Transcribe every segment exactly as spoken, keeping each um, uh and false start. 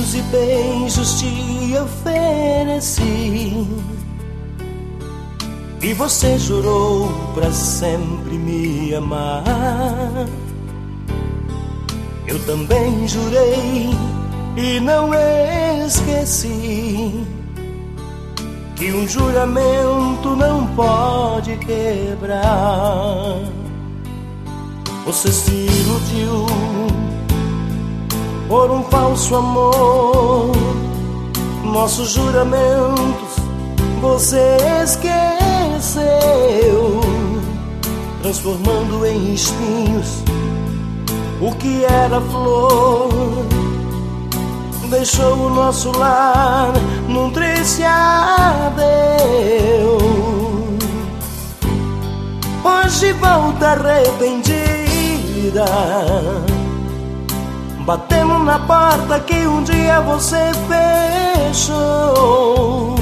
carinhos e beijos te ofereci, e você jurou pra sempre me amar. Eu também jurei e não esqueci que um juramento não pode quebrar. Você se iludiu por um falso amor, nossos juramentos você esqueceu, transformando em espinhos o que era flor. Deixou o nosso lar num triste adeus. Hoje volta arrependida, batemos na porta que um dia você fechou.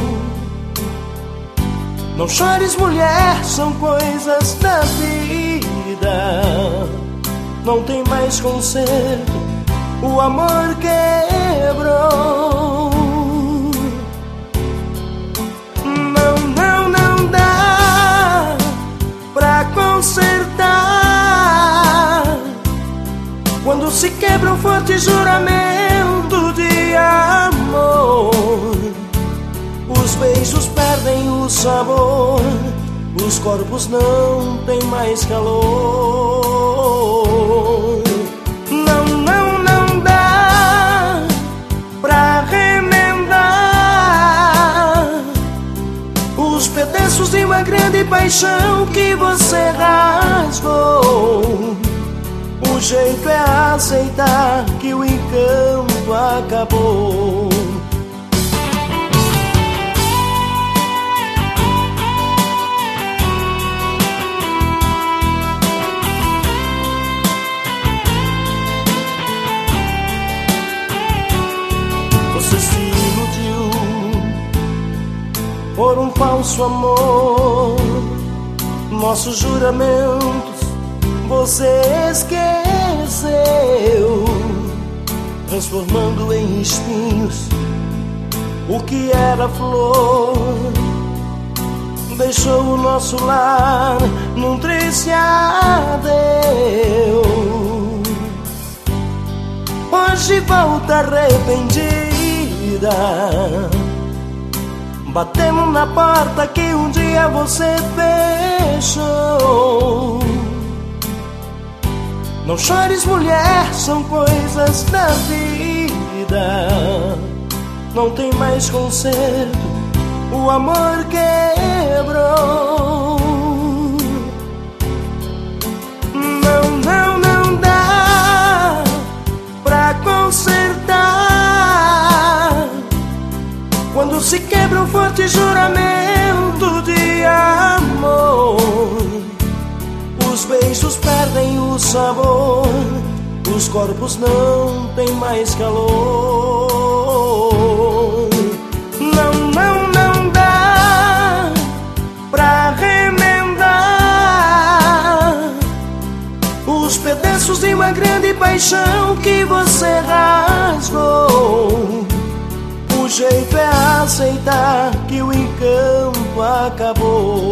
Não chores, mulher, são coisas da vida, não tem mais conserto, o amor quebrou. Não, não, não dá pra consertar quando se quebra um forte juramento de amor. Os beijos perdem o sabor, os corpos não têm mais calor. Não, não, não dá pra remendar os pedaços de uma grande paixão que você rasgou. O jeito é aceitar que o encanto acabou. Você se iludiu por um falso amor, nossos juramentos você esqueceu, transformando em espinhos o que era flor. Deixou o nosso lar num triste adeus. Hoje volta arrependida, batemos na porta que um dia você fechou. Não chores, mulher, são coisas da vida, não tem mais conserto, o amor quebrou. Não, não, não dá pra consertar quando se quebra um forte juramento de amor. Os beijos perdem o sabor, os corpos não têm mais calor. Não, não, não dá pra remendar os pedaços de uma grande paixão que você rasgou. O jeito é aceitar que o encanto acabou.